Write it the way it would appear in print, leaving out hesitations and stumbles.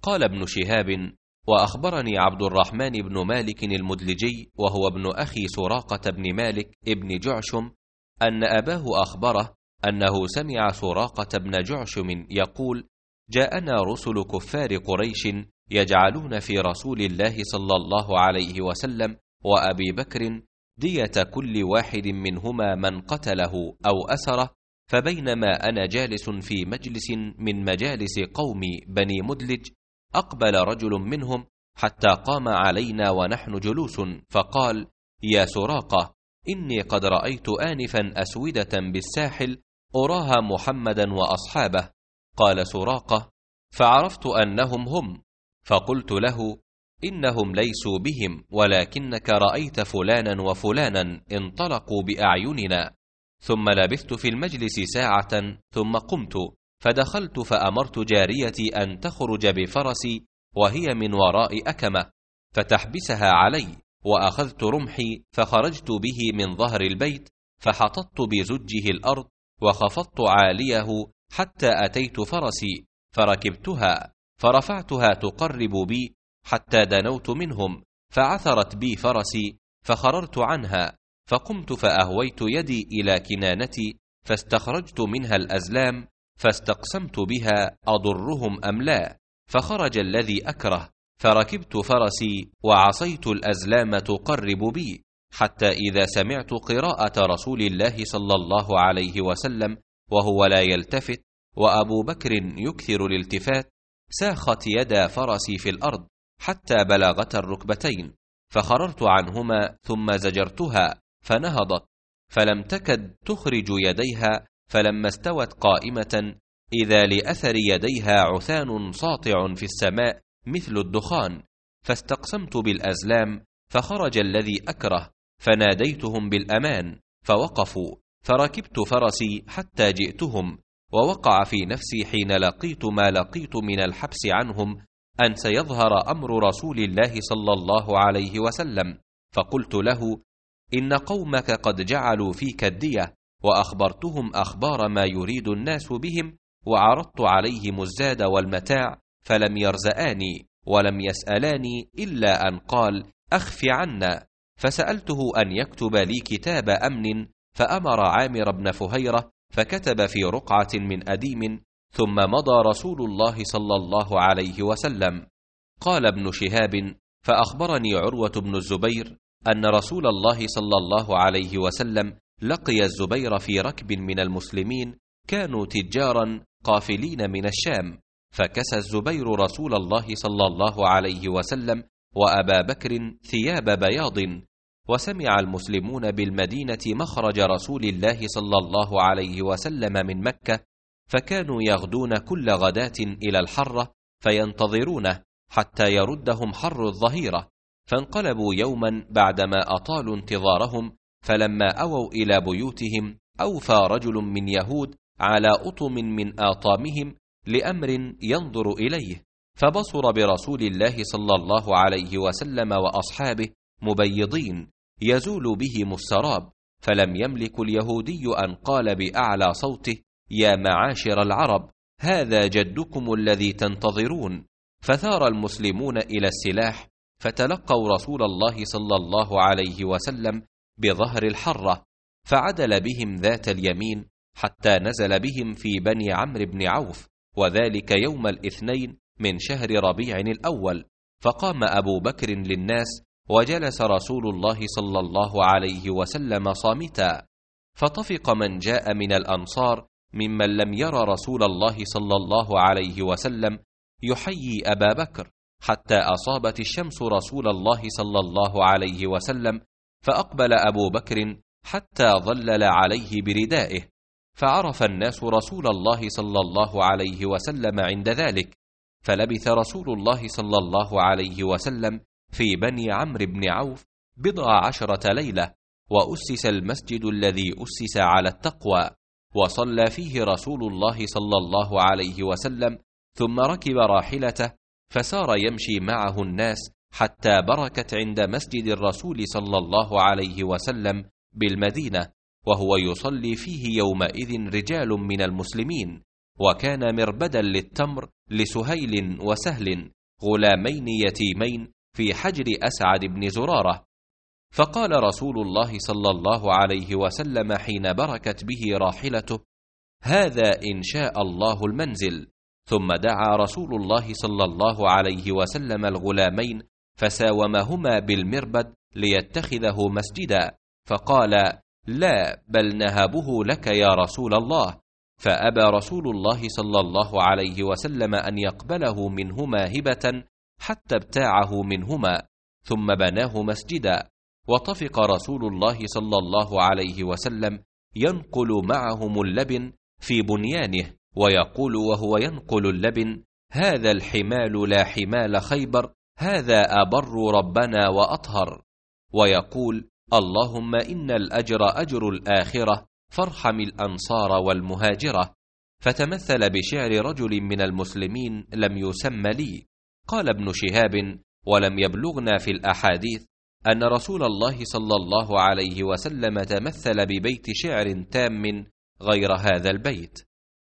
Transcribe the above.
قال ابن شهاب: وأخبرني عبد الرحمن بن مالك المدلجي وهو ابن أخي سراقة بن مالك ابن جعشم أن أباه أخبره أنه سمع سراقة بن جعشم يقول: جاءنا رسل كفار قريش يجعلون في رسول الله صلى الله عليه وسلم وأبي بكر دية كل واحد منهما من قتله أو أسره، فبينما أنا جالس في مجلس من مجالس قوم بني مدلج أقبل رجل منهم حتى قام علينا ونحن جلوس، فقال: يا سراقة، إني قد رأيت آنفا أسودة بالساحل أراها محمدا وأصحابه. قال سراقة: فعرفت أنهم هم، فقلت له: إنهم ليسوا بهم، ولكنك رأيت فلانا وفلانا انطلقوا بأعيننا. ثم لبثت في المجلس ساعة ثم قمت فدخلت فأمرت جاريتي أن تخرج بفرسي وهي من وراء أكمة فتحبسها علي، وأخذت رمحي فخرجت به من ظهر البيت فحططت بزجه الأرض وخفضت عاليه حتى أتيت فرسي فركبتها فرفعتها تقرب بي حتى دنوت منهم، فعثرت بي فرسي فخررت عنها، فقمت فأهويت يدي إلى كنانتي فاستخرجت منها الأزلام فاستقسمت بها أضرهم أم لا، فخرج الذي أكره، فركبت فرسي وعصيت الأزلام تقرب بي، حتى إذا سمعت قراءة رسول الله صلى الله عليه وسلم وهو لا يلتفت وأبو بكر يكثر الالتفات، ساخت يدا فرسي في الأرض حتى بلغت الركبتين، فخررت عنهما ثم زجرتها فنهضت، فلم تكد تخرج يديها، فلما استوت قائمة إذا لأثر يديها عثان ساطع في السماء مثل الدخان، فاستقسمت بالأزلام فخرج الذي أكره، فناديتهم بالأمان فوقفوا، فركبت فرسي حتى جئتهم، ووقع في نفسي حين لقيت ما لقيت من الحبس عنهم أن سيظهر أمر رسول الله صلى الله عليه وسلم، فقلت له: إن قومك قد جعلوا فيك الدية، وأخبرتهم أخبار ما يريد الناس بهم، وعرضت عليهم الزاد والمتاع فلم يرزآني ولم يسألاني إلا أن قال: أخف عنا، فسألته أن يكتب لي كتاب أمن، فأمر عامر بن فهيرة فكتب في رقعة من أديم، ثم مضى رسول الله صلى الله عليه وسلم. قال ابن شهاب: فأخبرني عروة بن الزبير أن رسول الله صلى الله عليه وسلم لقي الزبير في ركب من المسلمين كانوا تجارا قافلين من الشام، فكسى الزبير رسول الله صلى الله عليه وسلم وأبا بكر ثياب بياض، وسمع المسلمون بالمدينة مخرج رسول الله صلى الله عليه وسلم من مكة، فكانوا يغدون كل غداة إلى الحرة فينتظرونه حتى يردهم حر الظهيرة، فانقلبوا يوما بعدما أطالوا انتظارهم، فلما أووا إلى بيوتهم أوفى رجل من يهود على أطم من آطامهم لأمر ينظر إليه، فبصر برسول الله صلى الله عليه وسلم وأصحابه مبيضين يزول بهم السراب، فلم يملك اليهودي أن قال بأعلى صوته: يا معاشر العرب، هذا جدكم الذي تنتظرون. فثار المسلمون إلى السلاح، فتلقوا رسول الله صلى الله عليه وسلم بظهر الحرة، فعدل بهم ذات اليمين حتى نزل بهم في بني عمرو بن عوف، وذلك يوم الاثنين من شهر ربيع الأول، فقام أبو بكر للناس، وجلس رسول الله صلى الله عليه وسلم صامتا، فطفق من جاء من الأنصار ممن لم ير رسول الله صلى الله عليه وسلم يحيي أبا بكر، حتى أصابت الشمس رسول الله صلى الله عليه وسلم، فأقبل أبو بكر حتى ظلل عليه بردائه، فعرف الناس رسول الله صلى الله عليه وسلم عند ذلك، فلبث رسول الله صلى الله عليه وسلم في بني عمرو بن عوف 10 ليلة، وأسس المسجد الذي أسس على التقوى، وصلى فيه رسول الله صلى الله عليه وسلم، ثم ركب راحلته فسار يمشي معه الناس حتى بركت عند مسجد الرسول صلى الله عليه وسلم بالمدينة، وهو يصلي فيه يومئذ رجال من المسلمين، وكان مربدا للتمر لسهيل وسهل غلامين يتيمين في حجر أسعد بن زرارة. فقال رسول الله صلى الله عليه وسلم حين بركت به راحلته: هذا إن شاء الله المنزل. ثم دعا رسول الله صلى الله عليه وسلم الغلامين فساومهما بالمربد ليتخذه مسجدا، فقال: لا، بل نهبه لك يا رسول الله. فأبى رسول الله صلى الله عليه وسلم أن يقبله منهما هبة حتى ابتاعه منهما، ثم بناه مسجدا. وطفق رسول الله صلى الله عليه وسلم ينقل معهم اللبن في بنيانه، ويقول وهو ينقل اللبن: هذا الحمال لا حمال خيبر، هذا أبر ربنا وأطهر. ويقول: اللهم إن الأجر أجر الآخرة، فارحم الأنصار والمهاجرة. فتمثل بشعر رجل من المسلمين لم يسم لي. قال ابن شهاب: ولم يبلغنا في الأحاديث أن رسول الله صلى الله عليه وسلم تمثل ببيت شعر تام غير هذا البيت.